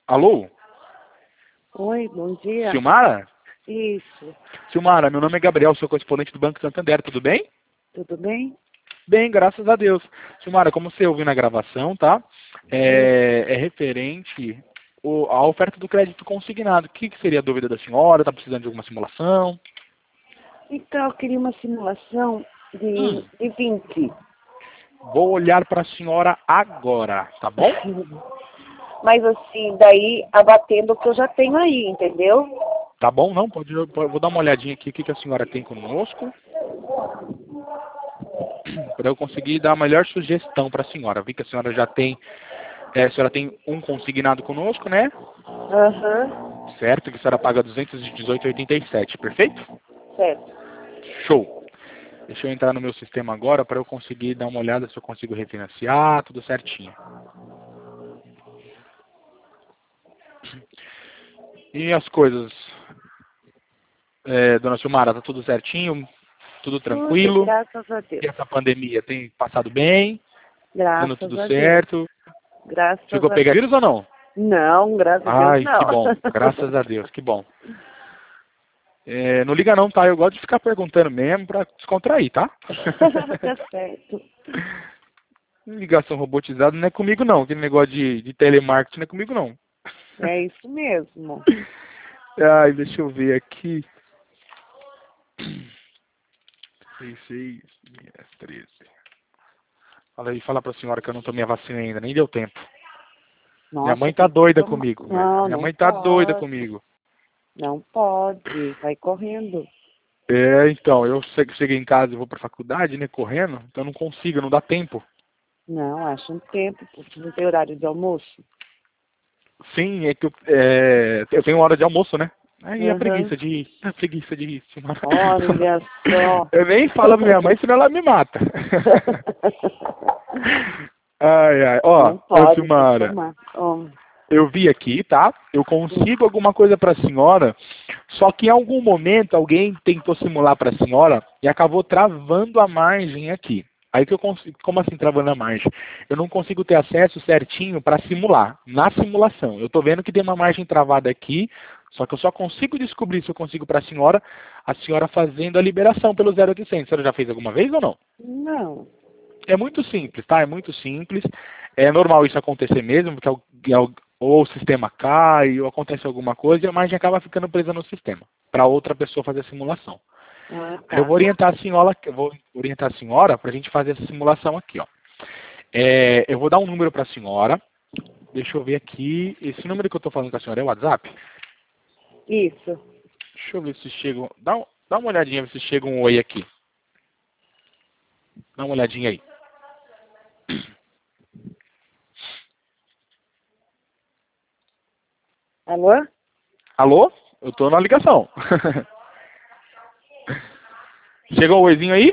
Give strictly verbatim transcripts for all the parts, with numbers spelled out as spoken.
Alô? Oi, bom dia. Silmara? Isso. Silmara, meu nome é Gabriel, sou correspondente do Banco Santander, tudo bem? Tudo bem? Bem, graças a Deus. Silmara, como você ouviu na gravação, tá? É, é referente o- à oferta do crédito consignado. O que, que seria a dúvida da senhora? Está precisando de alguma simulação? Então, eu queria uma simulação de, Hum, de vinte. vou olhar para a senhora agora, tá bom? Mas assim, daí abatendo o que eu já tenho aí, entendeu? Tá bom, não? Pode, pode- vou dar uma olhadinha aqui o que, que a senhora tem conosco, para eu conseguir dar a melhor sugestão para a senhora. Vi que a senhora já tem, é, a senhora tem um consignado conosco, né? Aham, Certo, que a senhora paga duzentos e dezoito reais e oitenta e sete, perfeito? certo. Show! Deixa eu entrar no meu sistema agora para eu conseguir dar uma olhada se eu consigo refinanciar, tudo certinho. E as coisas, é, dona Silmara, tá tudo certinho? Tudo Tudo, tranquilo? graças a Deus. E essa pandemia tem passado bem? Dando Graças tudo a Deus. certo? Graças Chegou a a pegar Deus. vírus ou não? Não, graças a Deus Ai, que não. bom. Graças a Deus, que bom. É, não liga não, tá? Eu gosto de ficar perguntando mesmo pra descontrair, tá? Tá certo. Ligação robotizada não é comigo não. Aquele negócio de, de telemarketing não é comigo não. É isso mesmo. Ai, deixa eu ver aqui. seis, seis, treze. Fala aí, fala pra senhora que eu não tomei a vacina ainda, nem deu tempo. Minha Nossa, mãe tá tem que doida tomar. comigo, velho. Não, Minha não mãe tá doida pode. comigo. Não pode. Vai correndo. É, então, eu che- cheguei em casa e vou pra faculdade, né, correndo, então eu não consigo, não dá tempo. Não, acha um tempo, porque não tem horário de almoço. Sim, é que eu, é, eu tenho hora de almoço, né? Aí a Aham. preguiça de ir, a preguiça de ir, Silmara. Olha só. Eu nem falo pra minha mãe, senão ela me mata. Ai, ai. Ó, Não ô pode, tem que Silmara, tomar. Ó, eu vi aqui, tá? Eu consigo alguma coisa pra senhora, só que em algum momento alguém tentou simular pra senhora e acabou travando a margem aqui. Aí que eu consigo, como assim travando a margem? Eu não consigo ter acesso certinho para simular, na simulação. Eu tô vendo que tem uma margem travada aqui, só que eu só consigo descobrir se eu consigo para a senhora, a senhora fazendo a liberação pelo zero oitocentos. A senhora já fez alguma vez ou não? não. É muito simples, tá? É muito simples. É normal isso acontecer mesmo, porque al- al- ou o sistema cai, ou acontece alguma coisa e a margem acaba ficando presa no sistema, para outra pessoa fazer a simulação. Ah, Eu tá. vou orientar a senhora, eu vou orientar a senhora para a gente fazer essa simulação aqui, ó. É, eu vou dar um número para a senhora. Deixa eu ver aqui. Esse número que eu estou falando com a senhora é o WhatsApp? Isso. Deixa eu ver se chega. um- Dá, um- dá uma olhadinha se chega um oi aqui. Dá uma olhadinha aí. Alô? Alô? Eu tô na ligação. Chegou o oizinho aí?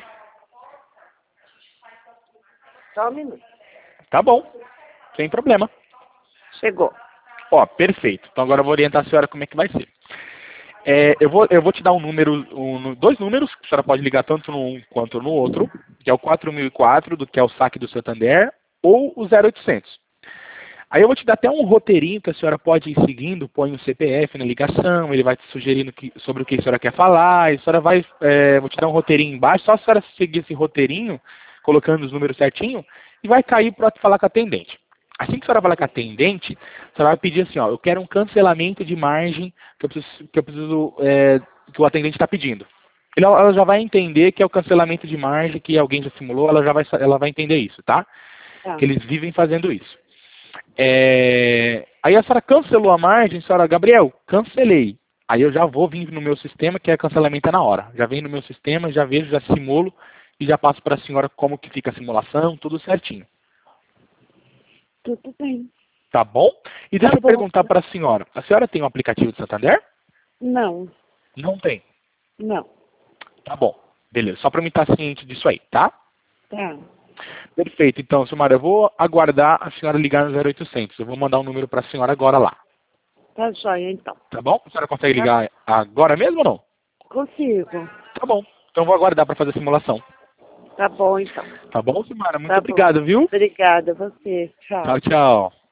Só um minuto. Tá bom. Sem problema. Chegou. Ó, perfeito. Então agora eu vou orientar a senhora como é que vai ser. É, eu, vou, eu vou te dar um número, um, dois números, que a senhora pode ligar tanto no um quanto no outro, que é o quatro mil e quatro, do que é o saque do Santander, ou o zero oitocentos. Aí eu vou te dar até um roteirinho que a senhora pode ir seguindo, põe o C P F na ligação, ele vai te sugerindo que, sobre o que a senhora quer falar, e a senhora vai, é, vou te dar um roteirinho embaixo, só a senhora seguir esse roteirinho, colocando os números certinho, e vai cair para falar com a atendente. Assim que a senhora falar com a atendente, a senhora vai pedir assim, ó, eu quero um cancelamento de margem que eu preciso, que, eu preciso, é, que o atendente está pedindo. Ele- Ela já vai entender que é o cancelamento de margem que alguém já simulou, ela já vai, ela vai entender isso, tá? Tá. Que eles vivem fazendo isso. É, Aí a senhora cancelou a margem, a senhora, Gabriel, cancelei. Aí eu já vou vir no meu sistema, que é cancelamento é na hora. Já venho no meu sistema, já vejo, já simulo e já passo para a senhora como que fica a simulação, tudo certinho. Tudo bem. Tá bom? E Tá deixa eu bom. perguntar para a senhora, a senhora tem um aplicativo de Santander? Não. Não tem. Não. Tá bom. Beleza, só para mim estar ciente disso aí, tá? Tá. Perfeito. Então, Silmara, eu vou aguardar a senhora ligar no zero oitocentos. Eu vou mandar um número para a senhora agora lá. Tá jóia, então. Tá bom? A senhora consegue Tá. ligar agora mesmo ou não? Consigo. Tá bom. Então eu vou aguardar para fazer a simulação. Tá bom, então. Tá bom, Silmara? Muito Tá bom. obrigado, viu? Obrigada a você. Tchau. Tchau, tchau.